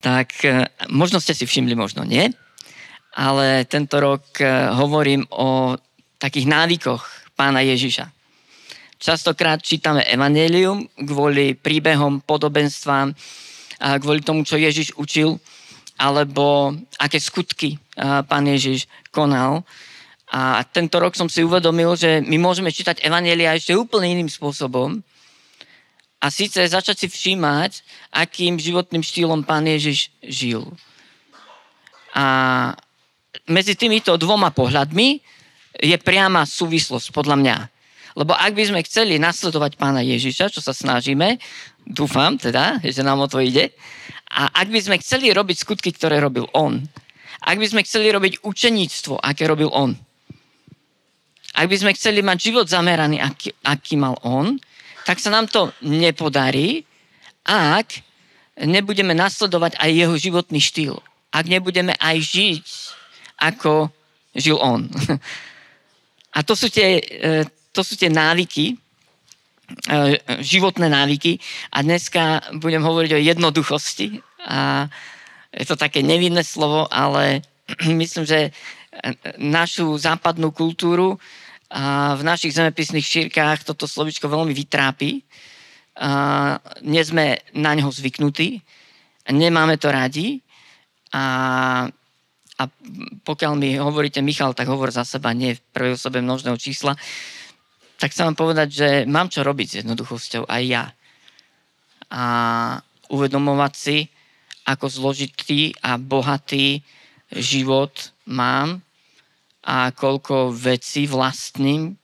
tak možno ste si všimli, možno nie, ale tento rok hovorím o takých návykoch Pána Ježiša. Častokrát čítame evanjelium kvôli príbehom, podobenstvám, kvôli tomu, čo Ježiš učil, alebo aké skutky Pán Ježiš konal. A tento rok som si uvedomil, že my môžeme čítať evanjelia ešte úplne iným spôsobom, a síce začať si všímať, akým životným štýlom Pán Ježiš žil. A medzi týmito dvoma pohľadmi je priama súvislosť, podľa mňa. Lebo ak by sme chceli nasledovať Pána Ježiša, čo sa snažíme, dúfam teda, že nám o to ide, a ak by sme chceli robiť skutky, ktoré robil on, ak by sme chceli robiť učeníctvo, aké robil on, ak by sme chceli mať život zameraný, aký mal on, tak sa nám to nepodarí, ak nebudeme nasledovať aj jeho životný štýl. Ak nebudeme aj žiť, ako žil on. A to sú tie návyky, životné návyky. A dneska budem hovoriť o jednoduchosti. A je to také nevinné slovo, ale myslím, že našu západnú kultúru a v našich zemepisných šírkách toto slovičko veľmi vytrápi. Nie sme na ňo zvyknutí, nemáme to radi a pokiaľ mi hovoríte Michal, tak hovor za seba, nie v prvej osobe množného čísla, tak chcem vám povedať, že mám čo robiť s jednoduchosťou aj ja. A uvedomovať si, ako zložitý a bohatý život mám, a koľko vecí vlastním,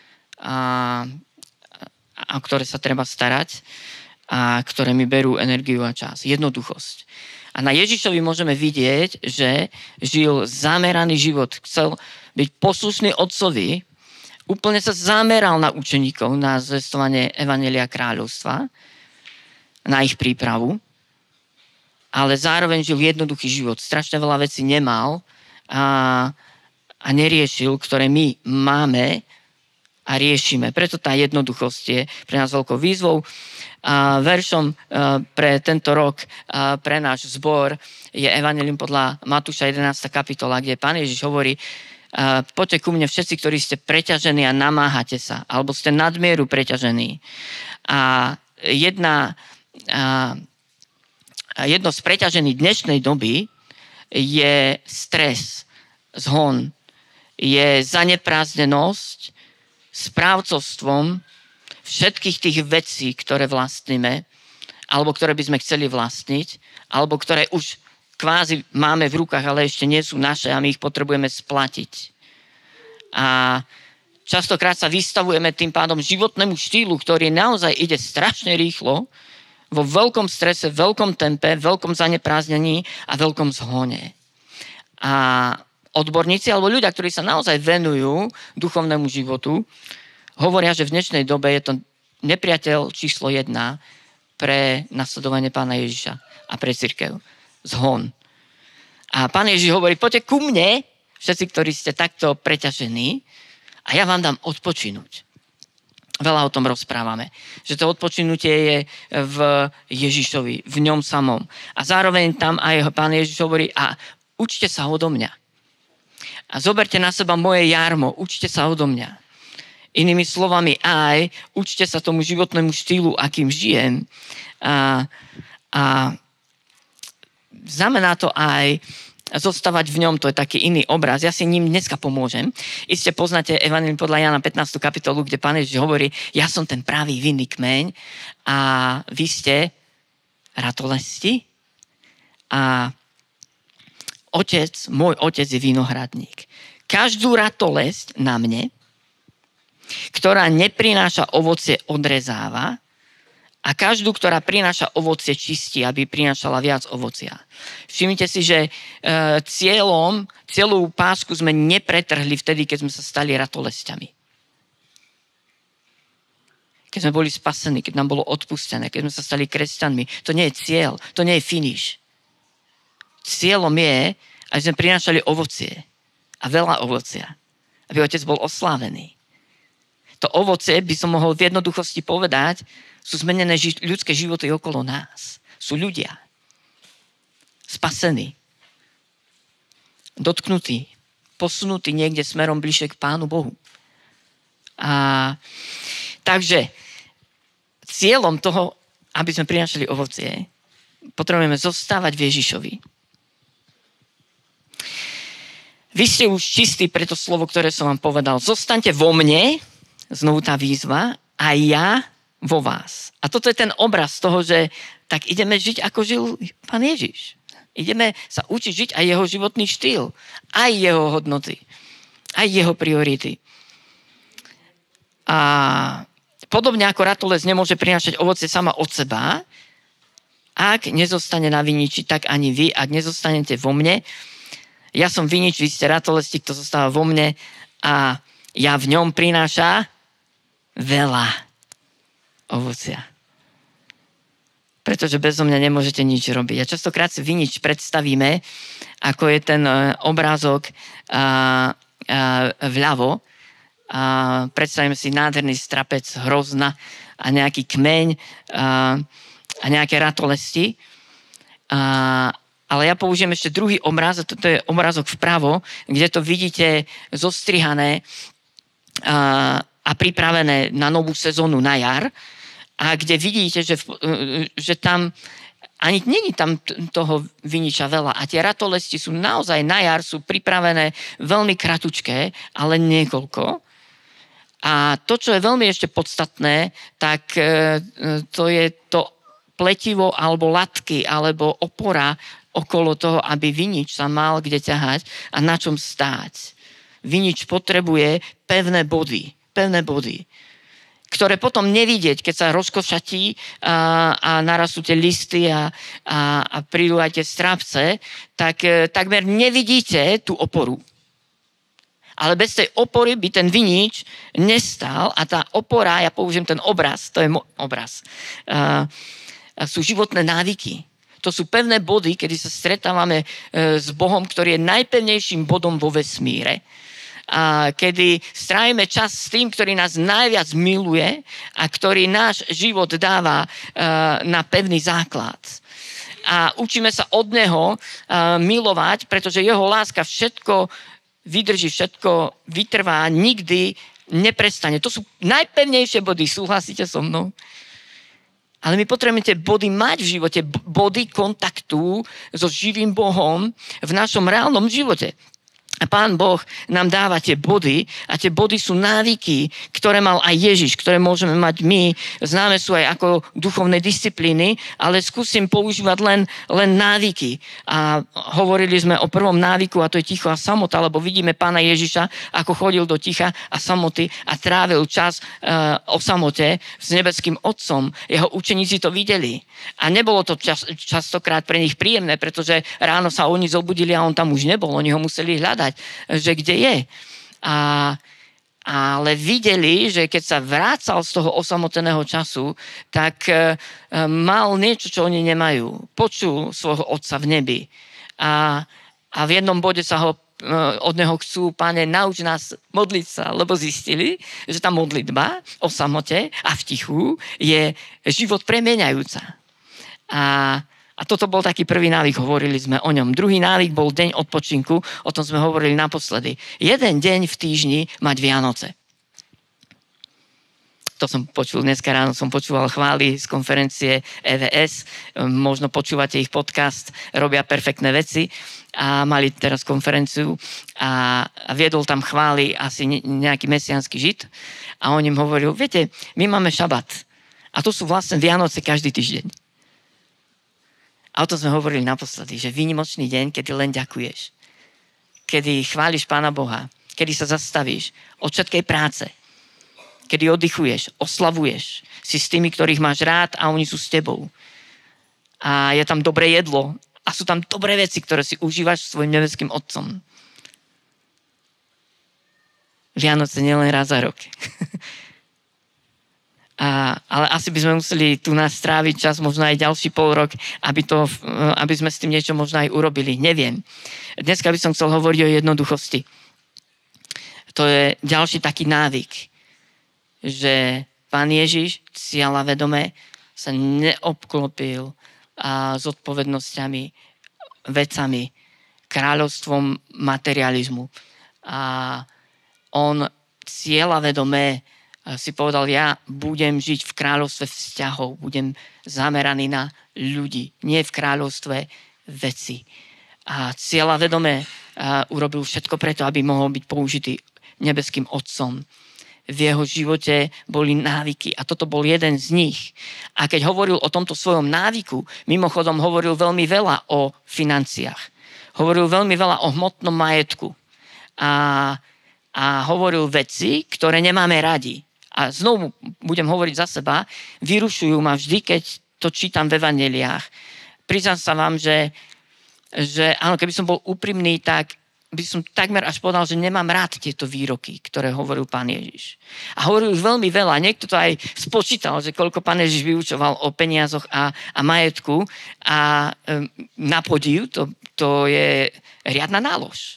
a ktoré sa treba starať a ktoré mi berú energiu a čas. Jednoduchosť. A na Ježišovi môžeme vidieť, že žil zameraný život. Chcel byť poslušný otcovi, úplne sa zameral na učeníkov, na zvestovanie Evanjelia kráľovstva, na ich prípravu, ale zároveň žil jednoduchý život. Strašne veľa vecí nemal a neriešil, ktoré my máme a riešime. Preto tá jednoduchosť je pre nás veľkou výzvou. A veršom pre tento rok pre náš zbor je Evanjelium podľa Matúša 11. kapitola, kde Pán Ježiš hovorí: poďte ku mne všetci, ktorí ste preťažení a namáhate sa, alebo ste nadmieru preťažení. A jedno z preťažení dnešnej doby je stres, zhon, je zaneprázdnenosť správcovstvom všetkých tých vecí, ktoré vlastníme, alebo ktoré by sme chceli vlastniť, alebo ktoré už kvázi máme v rukách, ale ešte nie sú naše a my ich potrebujeme splatiť. A častokrát sa vystavujeme tým pádom životnému štýlu, ktorý naozaj ide strašne rýchlo, vo veľkom strese, veľkom tempe, veľkom zaneprázdnení a veľkom zhone. A odborníci alebo ľudia, ktorí sa naozaj venujú duchovnému životu, hovoria, že v dnešnej dobe je to nepriateľ číslo 1 pre nasledovanie Pána Ježiša a pre cirkev. Zhon. A Pán Ježiš hovorí: poďte ku mne, všetci, ktorí ste takto preťažení, a ja vám dám odpočinúť. Veľa o tom rozprávame. Že to odpočinutie je v Ježišovi, v ňom samom. A zároveň tam aj Pán Ježiš hovorí: a učte sa odo mňa. A zoberte na seba moje jarmo, učte sa odo mňa. Inými slovami aj, učte sa tomu životnému štýlu, akým žijem. A znamená to aj zostávať v ňom, to je taký iný obraz. Ja si ním dneska pomôžem. Iste poznáte Evanjelium podľa Jána 15. kapitolu, kde Pán Ježiš hovorí: ja som ten pravý vinný kmeň a vy ste ratolesti a môj otec je vinohradník. Každú ratolesť na mne, ktorá neprináša ovocie, odrezáva, a každú, ktorá prináša ovocie, čistí, aby prinášala viac ovocia. Všimnite si, že celú pásku sme nepretrhli vtedy, keď sme sa stali ratolesťami. Keď sme boli spasení, keď nám bolo odpustené, keď sme sa stali kresťanmi. To nie je cieľ, to nie je finish. Cieľom je, aby sme prinášali ovocie. A veľa ovocia. Aby otec bol oslávený. To ovocie, by som mohol v jednoduchosti povedať, sú zmenené ľudské životy okolo nás. Sú ľudia. spasený, dotknutý, posunutý niekde smerom bližšie k Pánu Bohu. Takže cieľom toho, aby sme prinášali ovocie, potrebujeme zostávať v Ježišovi. Vy ste už čistí pre to slovo, ktoré som vám povedal. Zostaňte vo mne, znovu tá výzva, a ja vo vás. A toto je ten obraz toho, že tak ideme žiť, ako žil Pán Ježiš. Ideme sa učiť žiť aj jeho životný štýl, aj jeho hodnoty, aj jeho priority. A podobne ako ratolesť nemôže prinášať ovocie sama od seba, ak nezostane na viniči, tak ani vy, ak nezostanete vo mne. Ja som vinič, vy ste ratolesti, kto zostáva vo mne a ja v ňom prináša veľa ovocia. Pretože bezo mňa nemôžete nič robiť. A častokrát si vinič predstavíme, ako je ten obrázok vľavo. Predstavíme si nádherný strapec hrozna a nejaký kmeň a nejaké ratolesti. Ale ja použijem ešte druhý obraz, a toto je obrázok vpravo, kde to vidíte zostrihané a pripravené na novú sezónu na jar. A kde vidíte, že tam ani není tam toho viniča veľa. A tie ratolesti sú naozaj na jar, sú pripravené veľmi kratučké, ale niekoľko. A to, čo je veľmi ešte podstatné, tak to je to pletivo alebo latky, alebo opora okolo toho, aby vinič sa mal kde ťahať a na čom stáť. Vinič potrebuje pevné body, ktoré potom nevidieť, keď sa rozkošatí a narastú tie listy a prídu aj tie strápce, tak takmer nevidíte tú oporu. Ale bez tej opory by ten vinič nestál a tá opora, ja použijem ten obraz, to je obraz, sú životné návyky. To sú pevné body, kedy sa stretávame s Bohom, ktorý je najpevnejším bodom vo vesmíre. A kedy strávime čas s tým, ktorý nás najviac miluje a ktorý náš život dáva na pevný základ. A učíme sa od neho milovať, pretože jeho láska všetko vydrží, všetko vytrvá, nikdy neprestane. To sú najpevnejšie body, súhlasíte so mnou? Ale my potrebujeme tie body mať v živote, body kontaktu so živým Bohom v našom reálnom živote. A Pán Boh nám dáva tie body a tie body sú návyky, ktoré mal aj Ježiš, ktoré môžeme mať my. Známe sú aj ako duchovné disciplíny, ale skúsim používať len návyky. A hovorili sme o prvom návyku a to je ticho a samota, lebo vidíme Pána Ježiša, ako chodil do ticha a samoty a trávil čas o samote s nebeským Otcom. Jeho učeníci to videli. A nebolo to častokrát pre nich príjemné, pretože ráno sa oni zobudili a on tam už nebol. Oni ho museli hľadať, že kde je. Ale videli, že keď sa vrácal z toho osamoteného času, tak mal niečo, čo oni nemajú. Počul svojho Otca v nebi. A v jednom bode sa ho od neho chcú: Pane, nauč nás modliť sa, lebo zistili, že tá modlitba o samote a v tichu je život premieňajúca. A toto bol taký prvý návyk, hovorili sme o ňom. Druhý návyk bol deň odpočinku, o tom sme hovorili naposledy. Jeden deň v týždni mať Vianoce. To som počul, dneska ráno som počúval chvály z konferencie EVS, možno počúvate ich podcast, robia perfektné veci a mali teraz konferenciu a viedol tam chvály asi nejaký mesiánsky žid a on im hovoril: viete, my máme šabat a to sú vlastne Vianoce každý týždeň. A o tom sme hovorili naposledy, že výnimočný deň, kedy len ďakuješ. Kedy chváliš Pána Boha. Kedy sa zastavíš od všetkej práce. Kedy oddychuješ, oslavuješ. Si s tými, ktorých máš rád a oni sú s tebou. A je tam dobré jedlo. A sú tam dobré veci, ktoré si užívaš s svojim nebeským Otcom. Vianoce nielen raz za rok. Ale asi by sme museli tu nás stráviť čas, možno aj ďalší pol rok, aby sme s tým niečo možno aj urobili. Neviem. Dneska by som chcel hovoriť o jednoduchosti. To je ďalší taký návyk, že Pán Ježiš cieľavedome sa neobklopil s odpovednosťami vecami, kráľovstvom materializmu. A on cieľavedomé si povedal, ja budem žiť v kráľovstve vzťahov, budem zameraný na ľudí, nie v kráľovstve veci. A cieľavedomé urobil všetko preto, aby mohol byť použitý nebeským Otcom. V jeho živote boli návyky a toto bol jeden z nich. A keď hovoril o tomto svojom návyku, mimochodom hovoril veľmi veľa o financiách. Hovoril veľmi veľa o hmotnom majetku. A hovoril veci, ktoré nemáme radi. A znovu budem hovoriť za seba, vyrušujú ma vždy, keď to čítam v evanjeliách. Priznám sa vám, že áno, keby som bol úprimný, tak by som takmer až povedal, že nemám rád tieto výroky, ktoré hovoril pán Ježiš. A hovoril už veľmi veľa. Niekto to aj spočítal, že koľko pán Ježiš vyučoval o peniazoch a majetku. A na podiv to je riadna nálož.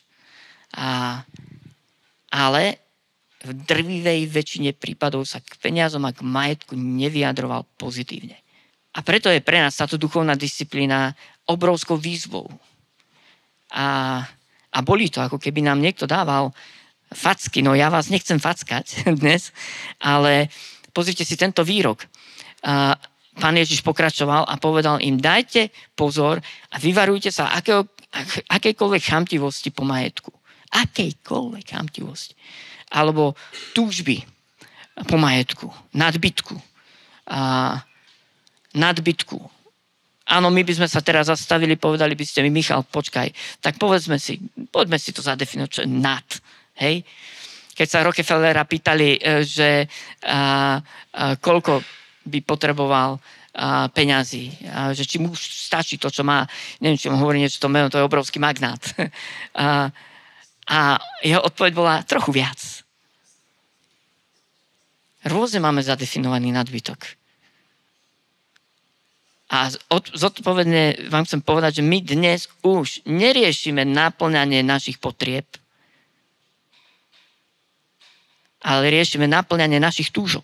Ale v drvivej väčšine prípadov sa k peniazom a k majetku nevyjadroval pozitívne. A preto je pre nás táto duchovná disciplína obrovskou výzvou. A bolí to, ako keby nám niekto dával facky. No ja vás nechcem fackať dnes, ale pozrite si tento výrok. Pán Ježiš pokračoval a povedal im, dajte pozor a vyvarujte sa akejkoľvek chamtivosti po majetku. Akejkoľvek chamtivosti. Alebo túžby po majetku, nadbytku. Áno, my by sme sa teraz zastavili, povedali by ste mi, Michal, počkaj, tak poďme si to zadefinovať, čo je nad. Hej? Keď sa Rockefellera pýtali, že koľko by potreboval peňazí, že či mu stačí to, čo má, neviem, či mu hovorí niečo to meno, to je obrovský magnát. A jeho odpoveď bola trochu viac. Rôzne máme zadefinovaný nadbytok. A zodpovedne vám chcem povedať, že my dnes už neriešime naplňanie našich potrieb, ale riešime naplňanie našich túžob.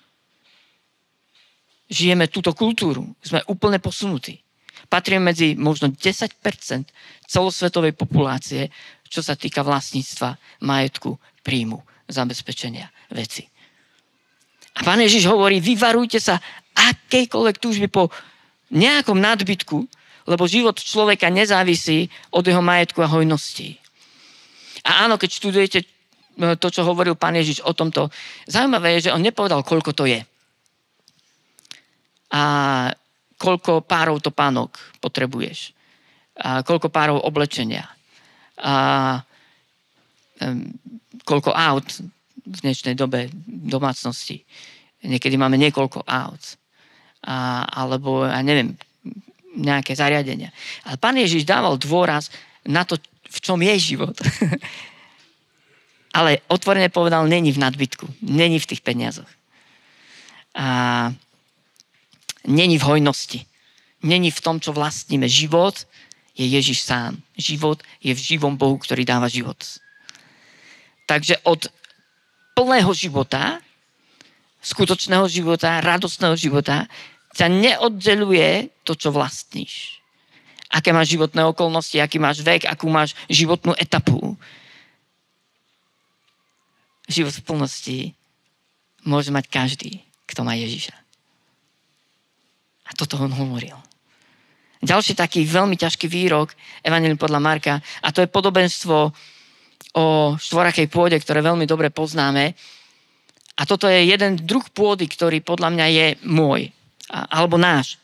Žijeme túto kultúru, sme úplne posunutí. Patríme medzi možno 10% celosvetovej populácie, čo sa týka vlastníctva, majetku, príjmu, zabezpečenia veci. A pán Ježiš hovorí, vyvarujte sa akejkoľvek túžby po nejakom nadbytku, lebo život človeka nezávisí od jeho majetku a hojnosti. A áno, keď študujete to, čo hovoril pán Ježiš o tomto, zaujímavé je, že on nepovedal, koľko to je. A koľko párov topánok potrebuješ. A koľko párov oblečenia. A koľko aut v dnešnej dobe domácnosti. Niekedy máme niekoľko aut. Alebo, ja neviem, nejaké zariadenia. Ale pán Ježiš dával dôraz na to, v čom je život. Ale otvorene povedal, není v nadbytku. Není v tých peniazoch. A není v hojnosti. Není v tom, čo vlastníme. Život je Ježiš sám. Život je v živom Bohu, ktorý dáva život. Takže od plného života, skutočného života, radostného života, ťa neoddeluje to, čo vlastníš. Aké máš životné okolnosti, aký máš vek, akú máš životnú etapu. Život v plnosti môže mať každý, kto má Ježiša. A toto on hovoril. Ďalší taký veľmi ťažký výrok, Evanjelium podľa Marka, a to je podobenstvo o štvorakej pôde, ktoré veľmi dobre poznáme. A toto je jeden druh pôdy, ktorý podľa mňa je môj, alebo náš.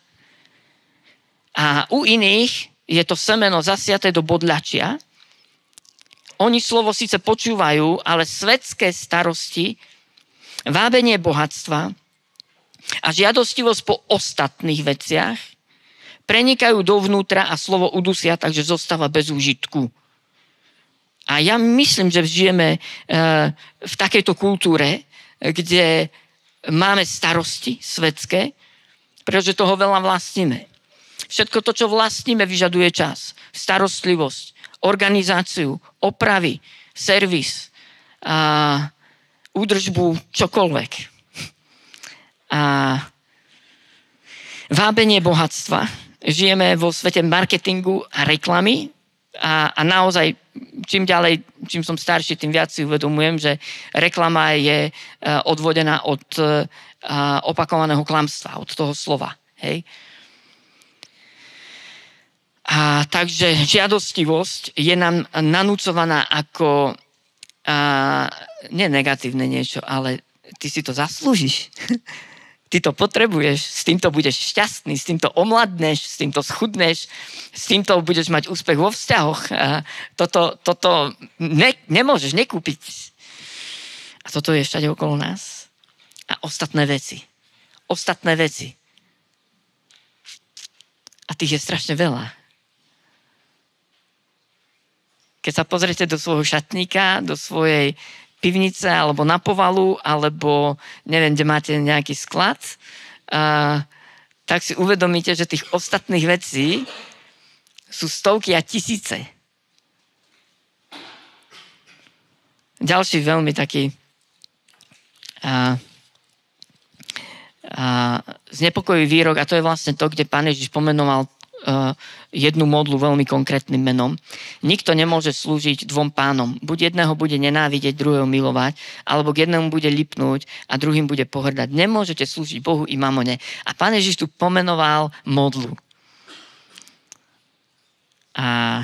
A u iných je to semeno zasiaté do bodľačia. Oni slovo síce počúvajú, ale svetské starosti, vábenie bohatstva a žiadostivosť po ostatných veciach prenikajú dovnútra a slovo udusia, takže zostáva bez úžitku. A ja myslím, že žijeme v takejto kultúre, kde máme starosti svetské, pretože toho veľa vlastníme. Všetko to, čo vlastníme, vyžaduje čas, starostlivosť, organizáciu, opravy, servis, údržbu, čokoľvek. A vábenie bohatstva žijeme vo svete marketingu a reklamy a naozaj čím ďalej, čím som starší, tým viac si uvedomujem, že reklama je odvodená od opakovaného klamstva, od toho slova. Hej? A takže žiadostivosť je nám nanúcovaná ako nie negatívne niečo, ale ty si to zaslúžiš. Ty to potrebuješ, s týmto budeš šťastný, s týmto omladneš, s týmto schudneš, s týmto budeš mať úspech vo vzťahoch. Toto nemôžeš nekúpiť. A toto je všade okolo nás. A ostatné veci. Ostatné veci. A tých je strašne veľa. Keď sa pozriete do svojho šatníka, do svojej pivnice, alebo na povalu, alebo neviem, kde máte nejaký sklad, tak si uvedomíte, že tých ostatných vecí sú stovky a tisíce. Ďalší veľmi taký znepokojivý výrok, a to je vlastne to, kde Pán Ježiš pomenoval jednu modlu veľmi konkrétnym menom. Nikto nemôže slúžiť dvom pánom. Buď jedného bude nenávidieť, druhého milovať, alebo k jednému bude lipnúť a druhým bude pohrdať. Nemôžete slúžiť Bohu i mamone. A Pán Ježiš tu pomenoval modlu. A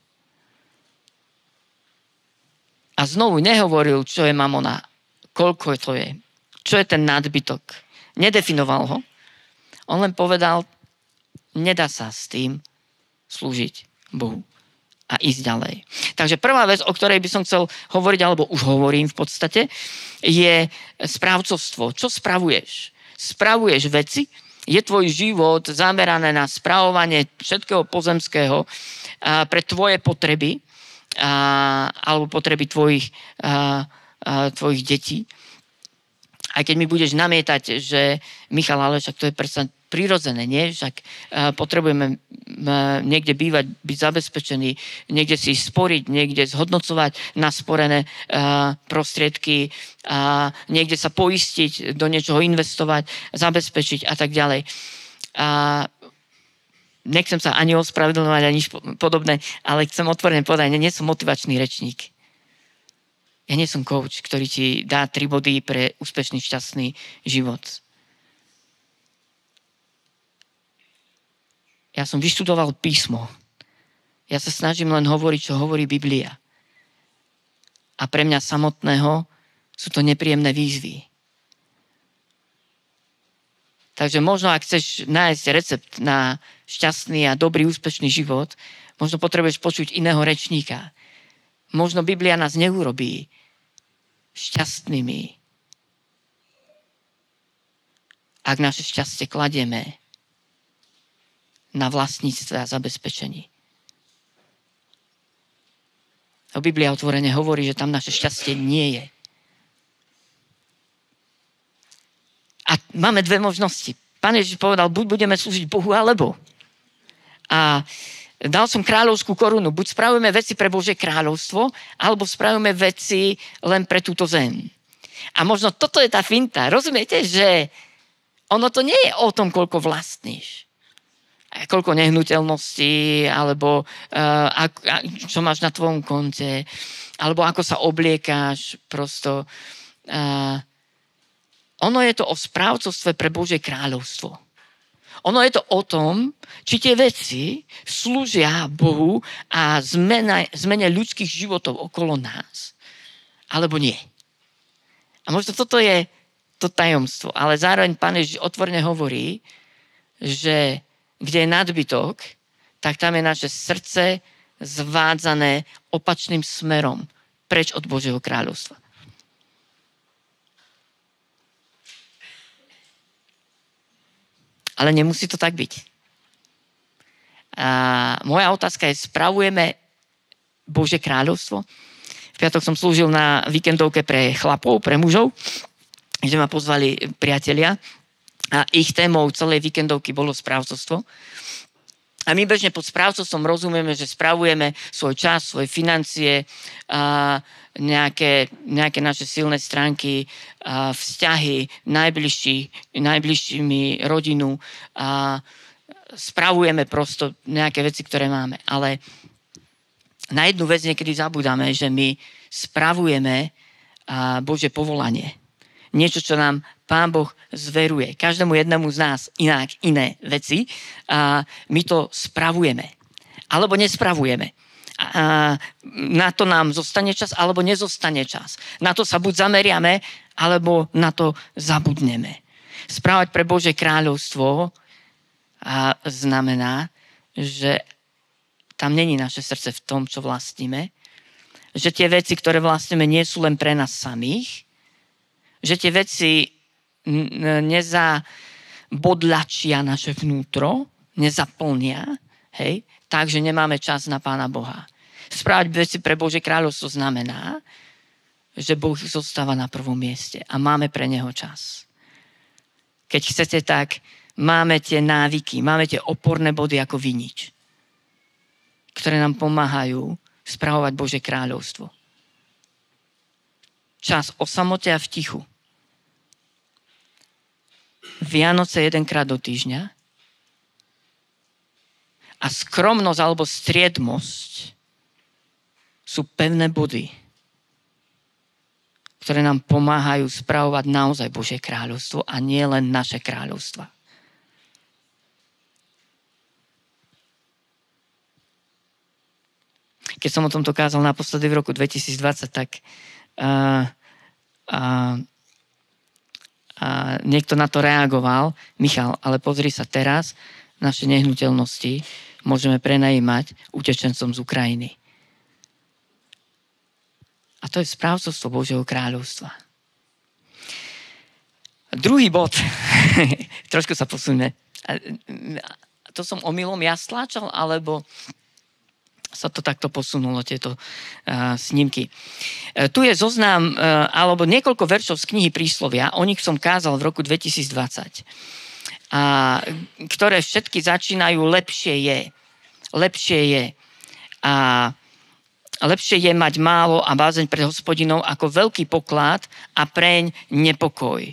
znovu nehovoril, čo je mamona, koľko to je, čo je ten nadbytok. Nedefinoval ho. On len povedal, nedá sa s tým slúžiť Bohu a ísť ďalej. Takže prvá vec, o ktorej by som chcel hovoriť, alebo už hovorím v podstate, je správcovstvo. Čo spravuješ? Spravuješ veci? Je tvoj život zamerané na spravovanie všetkého pozemského pre tvoje potreby alebo potreby tvojich detí? Aj keď mi budeš namietať, že Michal, ale však to je predsa prirodzené, nie? Však potrebujeme niekde bývať, byť zabezpečený, niekde si sporiť, niekde zhodnocovať nasporené prostriedky, niekde sa poistiť, do niečoho investovať, zabezpečiť a tak ďalej. Nechcem sa ani ospravedlňovať, ani nič podobné, ale chcem otvorene povedať, nie som motivačný rečník. Ja nie som coach, ktorý ti dá 3 body pre úspešný, šťastný život. Ja som vyštudoval písmo. Ja sa snažím len hovoriť, čo hovorí Biblia. A pre mňa samotného sú to nepríjemné výzvy. Takže možno, ak chceš nájsť recept na šťastný a dobrý, úspešný život, možno potrebuješ počuť iného rečníka. Možno Biblia nás neurobí šťastnými, ak naše šťastie kladieme na vlastníctve a zabezpečení. Biblia otvorene hovorí, že tam naše šťastie nie je. A máme 2 možnosti. Pán Ježiš povedal, buď budeme slúžiť Bohu, alebo. A dal som kráľovskú korunu. Buď spravujeme veci pre Božie kráľovstvo, alebo spravujeme veci len pre túto zem. A možno toto je tá finta. Rozumiete, že ono to nie je o tom, koľko vlastníš. Koľko nehnuteľností, alebo čo máš na tvojom konte, alebo ako sa obliekáš, prosto. Ono je to o správcovstve pre Božie kráľovstvo. Ono je to o tom, či tie veci slúžia Bohu a zmene ľudských životov okolo nás, alebo nie. A možno toto je to tajomstvo, ale zároveň Pán Ježiš otvorene hovorí, že kde je nadbytok, tak tam je naše srdce zvádzané opačným smerom, preč od Božieho kráľovstva. Ale nemusí to tak byť. A moja otázka je, spravujeme Božie kráľovstvo? V piatok som slúžil na víkendovke pre chlapov, pre mužov, kde ma pozvali priatelia. A ich témou celej víkendovky bolo správcovstvo. A my bežne pod správcovstvom rozumieme, že spravujeme svoj čas, svoje financie, nejaké naše silné stránky, vzťahy najbližšími, rodinu, spravujeme prosto nejaké veci, ktoré máme. Ale na jednu vec niekedy zabudáme, že my spravujeme Božie povolanie. Niečo, čo nám Pán Boh zveruje. Každému jednému z nás iné veci. A my to spravujeme. Alebo nespravujeme. A na to nám zostane čas, alebo nezostane čas. Na to sa buď zameriame, alebo na to zabudneme. Správať pre Božie kráľovstvo znamená, že tam není naše srdce v tom, čo vlastníme. Že tie veci, ktoré vlastníme, nie sú len pre nás samých. Že tie veci nezabodľačia naše vnútro, nezaplnia, hej, takže nemáme čas na Pána Boha. Správať veci pre Božie kráľovstvo znamená, že Boh zostáva na prvom mieste a máme pre Neho čas. Keď chcete, tak máme tie návyky, máme tie oporné body ako vinič, ktoré nám pomáhajú spravovať Božie kráľovstvo. Čas o samote a v tichu. Vianoce jedenkrát do týždňa a skromnosť alebo striedmosť sú pevné body, ktoré nám pomáhajú spravovať naozaj Božie kráľovstvo a nie len naše kráľovstva. Keď som o tomto kázal naposledy v roku 2020, tak niekto na to reagoval. Michal, ale pozri sa teraz, naše nehnuteľnosti môžeme prenajímať utečencom z Ukrajiny. A to je správcovstvo Božieho kráľovstva. Druhý bod. Trošku sa posuňme. To som omylom ja stláčal, alebo sa to takto posunulo, tieto snímky. Tu je zoznam, alebo niekoľko veršov z knihy Príslovia, o nich som kázal v roku 2020, ktoré všetky začínajú lepšie je. Lepšie je. Lepšie je mať málo a bázeň pred Hospodinou ako veľký poklad a preň nepokoj.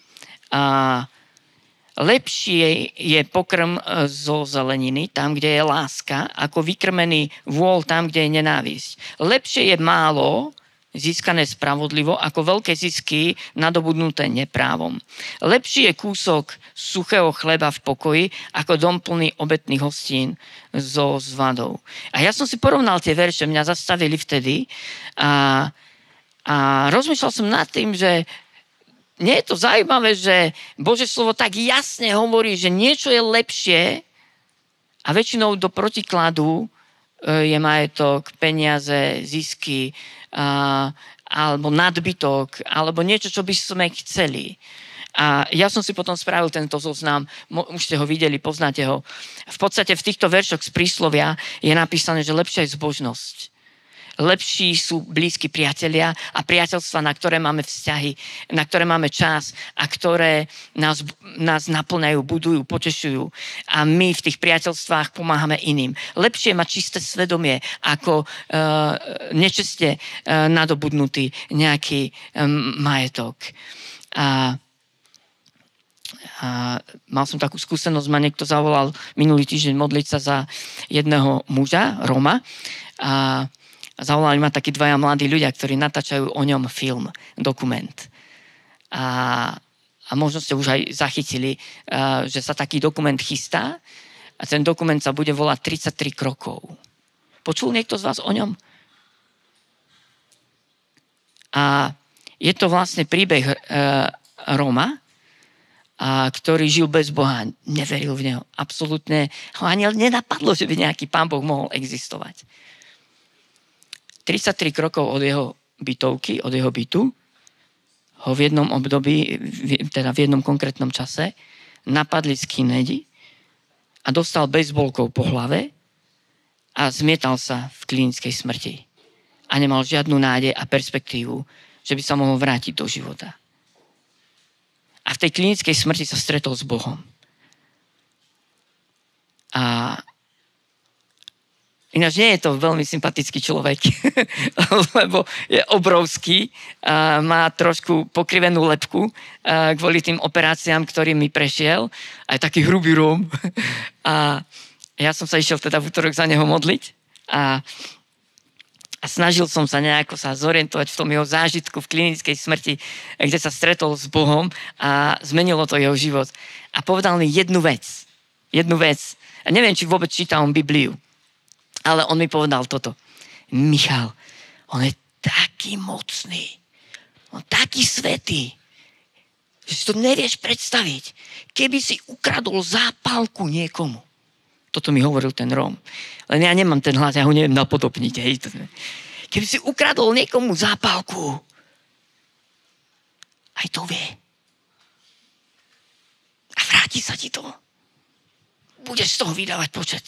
Lepšie je pokrm zo zeleniny, tam, kde je láska, ako vykrmený vôľ tam, kde je nenávisť. Lepšie je málo získané spravodlivo, ako veľké zisky nadobudnuté neprávom. Lepší je kúsok suchého chleba v pokoji, ako dom plný obetných hostín so zvadou. A ja som si porovnal tie verše, mňa zastavili vtedy a rozmýšľal som nad tým, že nie je to zaujímavé, že Božie slovo tak jasne hovorí, že niečo je lepšie a väčšinou do protikladu je majetok, peniaze, zisky alebo nadbytok, alebo niečo, čo by sme chceli. A ja som si potom spravil tento zoznam, už ste ho videli, poznáte ho. V podstate v týchto veršoch z Príslovia je napísané, že lepšia je zbožnosť. Lepší sú blízki priatelia a priateľstva, na ktoré máme vzťahy, na ktoré máme čas a ktoré nás naplňajú, budujú, potešujú. A my v tých priateľstvách pomáhame iným. Lepšie je mať čisté svedomie, ako nečeste nadobudnutý nejaký majetok. A mal som takú skúsenosť, ma niekto zavolal minulý týždeň modliť sa za jedného muža, Roma, a zavolali ma takí dvaja mladí ľudia, ktorí natáčajú o ňom film, dokument. A možno ste už aj zachytili, že sa taký dokument chystá a ten dokument sa bude volať 33 krokov. Počul niekto z vás o ňom? A je to vlastne príbeh Roma, ktorý žil bez Boha, neveril v Neho. Absolútne ho ani nenapadlo, že by nejaký Pán Boh mohol existovať. 33 krokov od jeho bytovky, od jeho bytu, ho v jednom období, teda v jednom konkrétnom čase, napadli skinheadi a dostal bejsbolkou po hlave a zmietal sa v klinickej smrti. A nemal žiadnu nádej a perspektívu, že by sa mohol vrátiť do života. A v tej klinickej smrti sa stretol s Bohom. A Ináč nie je to veľmi sympatický človek, lebo je obrovský, má trošku pokrivenú lebku kvôli tým operáciám, ktorými prešiel. A je taký hrubý Róm. A ja som sa išiel teda v útorok za neho modliť a snažil som sa nejako sa zorientovať v tom jeho zážitku v klinickej smrti, kde sa stretol s Bohom a zmenilo to jeho život. A povedal mi jednu vec. A neviem, či vôbec číta on Bibliu. Ale on mi povedal toto. Michal, on je taký mocný. On taký svätý, že si to nevieš predstaviť. Keby si ukradol zápalku niekomu. Toto mi hovoril ten Róm. Len ja nemám ten hlas, ja ho neviem napodobniť. Hej. Keby si ukradol niekomu zápalku, aj to vie. A vráti sa ti to. Budeš z toho vydávať počet.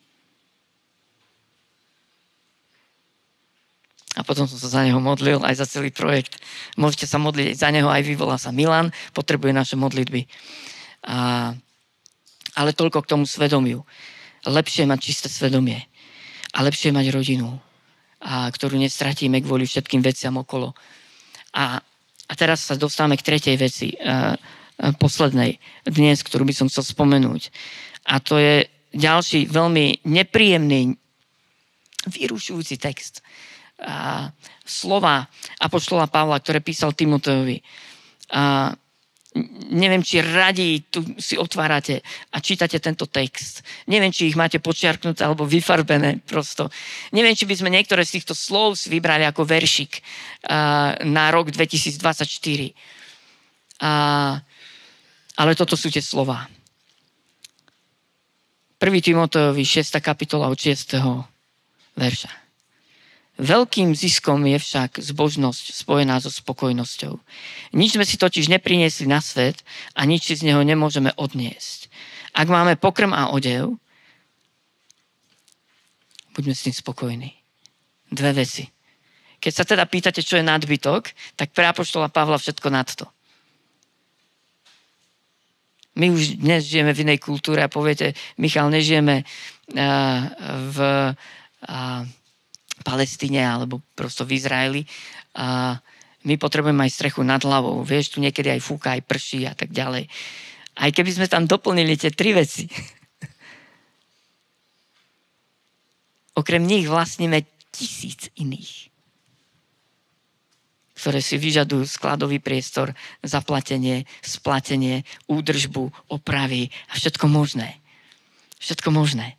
A potom som sa za neho modlil, aj za celý projekt. Môžete sa modliť za neho, aj vyvolá sa Milan, potrebuje naše modlitby. Ale toľko k tomu svedomiu. Lepšie je mať čisté svedomie. A lepšie je mať rodinu, ktorú nestratíme kvôli všetkým veciam okolo. A teraz sa dostávame k tretej veci, poslednej dnes, ktorú by som chcel spomenúť. A to je ďalší veľmi nepríjemný, vyrušujúci text. Slova apoštola Pavla, ktoré písal Timotejovi. Neviem, či radi tu si otvárate a čítate tento text. Neviem, či ich máte počiarknuté alebo vyfarbené prosto. Neviem, či by sme niektoré z týchto slov si vybrali ako veršik na rok 2024. Ale toto sú tie slova. 1. Timotejovi 6. kapitola od 6. verša. Veľkým ziskom je však zbožnosť spojená so spokojnosťou. Nič sme si totiž nepriniesli na svet a nič si z neho nemôžeme odniesť. Ak máme pokrm a odev, buďme s tým spokojní. Dve veci. Keď sa teda pýtate, čo je nadbytok, tak pre apoštola Pavla všetko nad to. My už dnes žijeme v inej kultúre a poviete, Michal, nežijeme v Palestíne alebo prosto v Izraeli. My potrebujeme aj strechu nad hlavou. Vieš, tu niekedy aj fúka, aj prší a tak ďalej. Aj keby sme tam doplnili tie tri veci. Okrem nich vlastníme 1000 iných, ktoré si vyžadujú skladový priestor, zaplatenie, splatenie, údržbu, opravy a všetko možné. Všetko možné.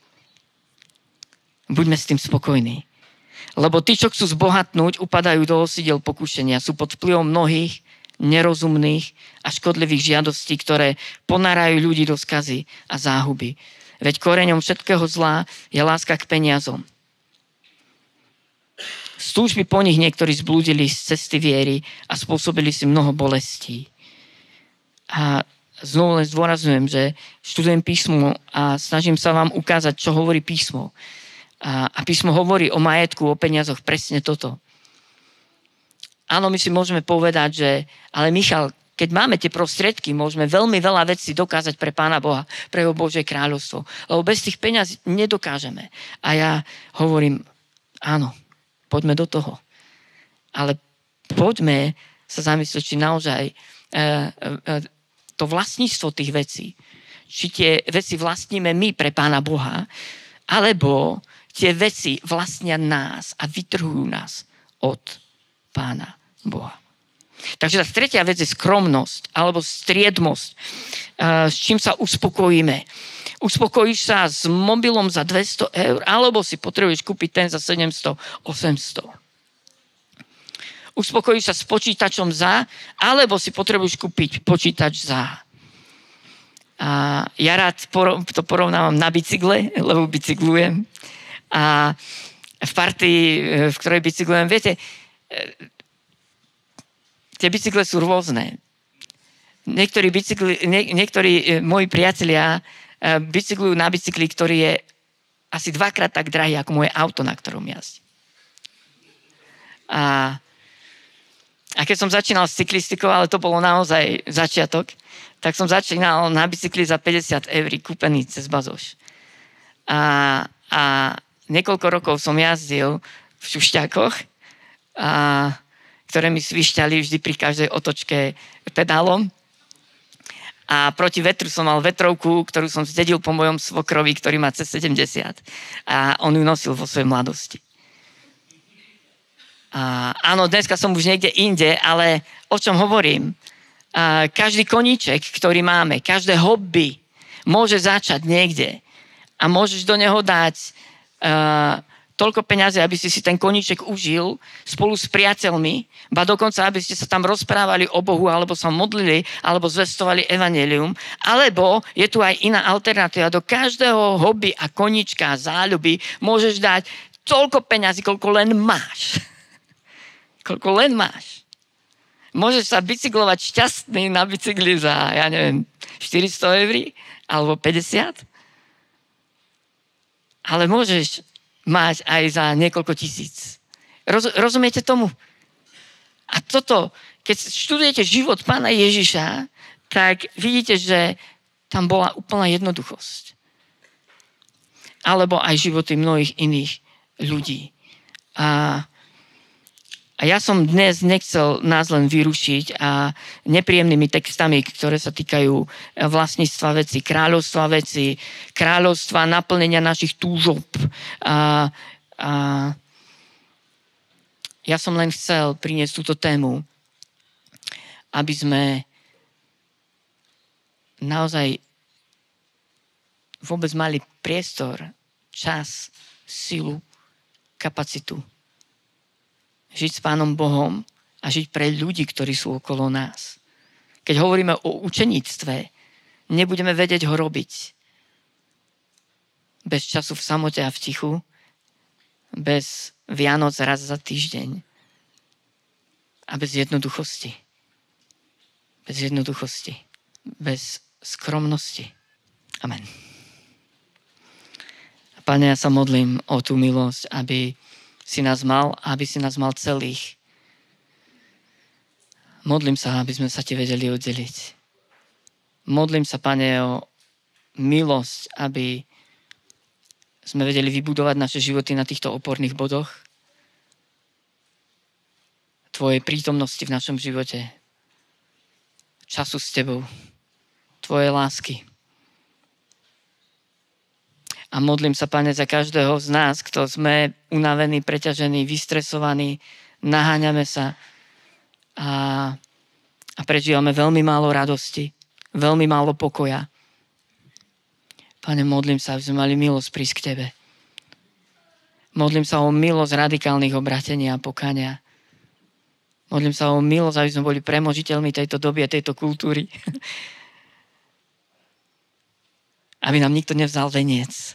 Buďme s tým spokojní. Lebo tí, čo chcú zbohatnúť, upadajú do osidiel pokušenia. Sú pod vplyvom mnohých nerozumných a škodlivých žiadostí, ktoré ponárajú ľudí do skazy a záhuby. Veď koreňom všetkého zla je láska k peniazom. Z túžby po nich niektorí zblúdili z cesty viery a spôsobili si mnoho bolestí. A znovu len zdôrazňujem, že študujem písmo a snažím sa vám ukázať, čo hovorí písmo. A písmo hovorí o majetku, o peniazoch presne toto. Áno, my si môžeme povedať, že ale Michal, keď máme tie prostriedky, môžeme veľmi veľa vecí dokázať pre Pána Boha, pre jeho Božie kráľovstvo. Lebo bez tých peňazí nedokážeme. A ja hovorím, áno, poďme do toho. Ale poďme sa zamyslieť, či naozaj to vlastníctvo tých vecí, či tie veci vlastníme my pre Pána Boha, alebo tie veci vlastnia nás a vytrhujú nás od Pána Boha. Takže tá tretia vec je skromnosť alebo striedmosť, s čím sa uspokojíme. Uspokojíš sa s mobilom za 200 eur, alebo si potrebuješ kúpiť ten za 700, 800. Uspokojíš sa s počítačom za, alebo si potrebuješ kúpiť počítač za. A ja rád to porovnávam na bicykle, lebo bicyklujem. A v partii, v ktorej bicyklujem, viete, tie bicykle sú rôzne. Niektorí moji priatelia bicyklujú na bicykli, ktorý je asi 2-krát tak drahý ako moje auto, na ktorom jazdím. A keď som začínal s cyklistikou, ale to bolo naozaj začiatok, tak som začínal na bicykli za 50 eur kúpený cez Bazoš. A niekoľko rokov som jazdil v šušťákoch, ktoré mi svišťali vždy pri každej otočke pedálom. A proti vetru som mal vetrovku, ktorú som zdedil po mojom svokrovi, ktorý má cez 70. A on ju nosil vo svojej mladosti. Áno, dneska som už niekde inde, ale o čom hovorím? Každý koníček, ktorý máme, každé hobby môže začať niekde. A môžeš do neho dať toľko peňazí, aby si ten koníček užil spolu s priateľmi, ba dokonca, aby ste sa tam rozprávali o Bohu, alebo sa modlili, alebo zvestovali evanjelium, alebo je tu aj iná alternatíva. Do každého hobby a koníčka a záľuby môžeš dať toľko peňazí, koľko len máš. Koľko len máš. Môžeš sa bicyklovať šťastný na bicykli za, 400 eur, alebo 50. Ale môžeš mať aj za niekoľko tisíc. Rozumiete tomu? A toto, keď študujete život Pána Ježiša, tak vidíte, že tam bola úplná jednoduchosť. Alebo aj životy mnohých iných ľudí. A ja som dnes nechcel nás len vyrušiť a nepríjemnými textami, ktoré sa týkajú vlastníctva veci, kráľovstva, naplnenia našich túžob. Ja som len chcel priniesť túto tému, aby sme naozaj vôbec mali priestor, čas, silu, kapacitu žiť s Pánom Bohom a žiť pre ľudí, ktorí sú okolo nás. Keď hovoríme o učeníctve, nebudeme vedieť ho robiť bez času v samote a v tichu, bez Vianoc raz za týždeň a bez jednoduchosti. Bez jednoduchosti. Bez skromnosti. Amen. Pane, ja sa modlím o tú milosť, aby si nás mal, aby si nás mal celých. Modlím sa, aby sme sa ti vedeli oddeliť. Modlím sa, Pane, o milosť, aby sme vedeli vybudovať naše životy na týchto oporných bodoch Tvojej prítomnosti v našom živote, času s Tebou, Tvojej lásky. A modlím sa, Pane, za každého z nás, kto sme unavení, preťažení, vystresovaní, naháňame sa a prežívame veľmi málo radosti, veľmi málo pokoja. Pane, modlím sa, aby sme mali milosť prísť k Tebe. Modlím sa o milosť radikálnych obrátení a pokania. Modlím sa o milosť, aby sme boli premožiteľmi tejto doby a tejto kultúry. Aby nám nikto nevzal veniec.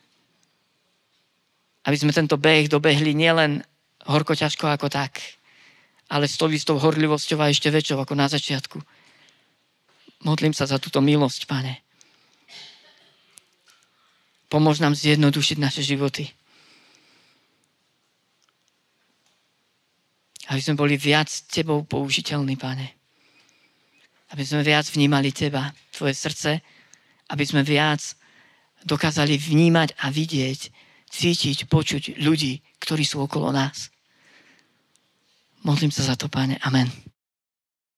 Aby sme tento beh dobehli nielen horko ťažko ako tak, ale s tou istou horlivosťou a ešte väčšou ako na začiatku. Modlím sa za túto milosť, Pane. Pomôž nám zjednodušiť naše životy. Aby sme boli viac Tebou použiteľní, Pane. Aby sme viac vnímali Teba, Tvoje srdce, aby sme viac dokázali vnímať a vidieť, cítiť, počuť ľudí, ktorí sú okolo nás. Modlím sa za to, Pane. Amen.